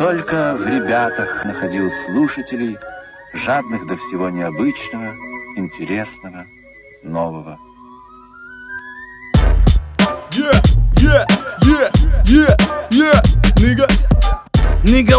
Только в ребятах находил слушателей, жадных до всего необычного, интересного, нового. Nigga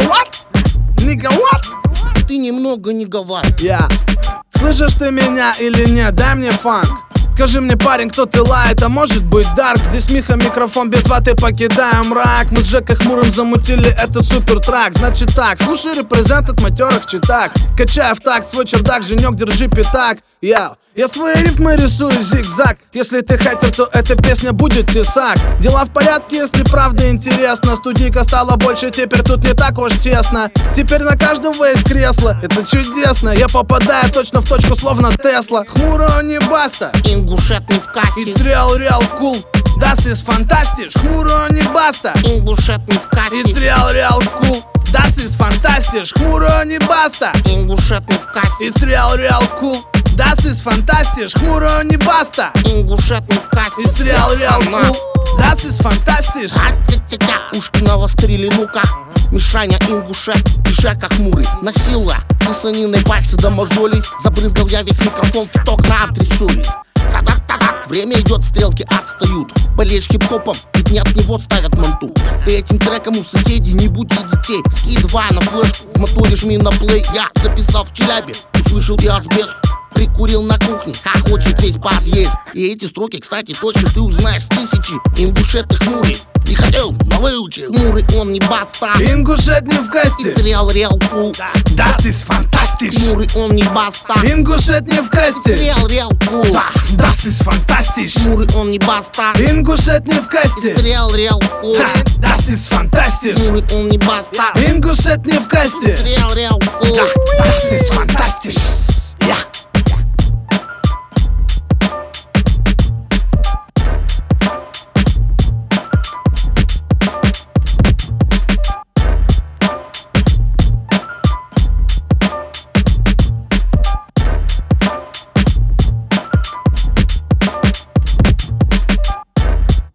what? Ты немного не говори. Слышишь ты меня или нет? Дай мне фанк. Скажи мне, парень, кто ты лает, а может быть Дарк? Здесь Миха, микрофон, без ваты покидаем мрак. Мы с Жекой Хмурым замутили этот супер трак. Значит так, слушай репрезент от матерых читак. Качая в такт свой чердак, Женек, держи пятак. Я свои рифмы рисую зигзаг. Если ты хейтер, то эта песня будет тесак. Дела в порядке, если правда интересно. Студийка стала больше, теперь тут не так уж тесно. Теперь на каждого есть кресло, это чудесно. Я попадаю точно в точку, словно Тесла. Хмуро не баста, Ингушет не в касте. It's real cool, das ist fantastisch. Хмуро не баста, Ингушет не в касте. It's real cool, das ist fantastisch. Хмуро не баста, Ингушет не в касте. It's real cool, das ist fantastisch. Хмуро не баста, Ингушет не в касте. It's real cool, das ist fantastisch. Ушки навострили, ну-ка. Мишаня, Ингушет и Жека Хмурый. Насилуя писаниной пальцы до мозолей. Забрызгал я весь микрофон в ток на антресоли. Та-дак, время идет, стрелки отстают. Болеешь хип-хопом, ведь не от него ставят манту. Ты этим треком у соседей не буди детей. Ски 2 на флешку, в моторе жми на плей. Я записал в Челябе, услышал и асбест. Прикурил на кухне, как хочет весь подъезд. И эти строки, кстати, точно ты узнаешь с тысячи. Ингушет и Хмурый, не хотел, но выучил. Хмурый, он не баста. Ингушет не в касте, It's real cool. das ist fantastisch. Хмурый, он не баста. Ингушет не в касте, It's real cool. das ist fantastisch. Хмурый, он не баста. Ингушет не в касте, It's real cool. das ist fantastisch. Хмурый, он не баста. Ингушет не в касте, It's real cool. das ist fantastisch.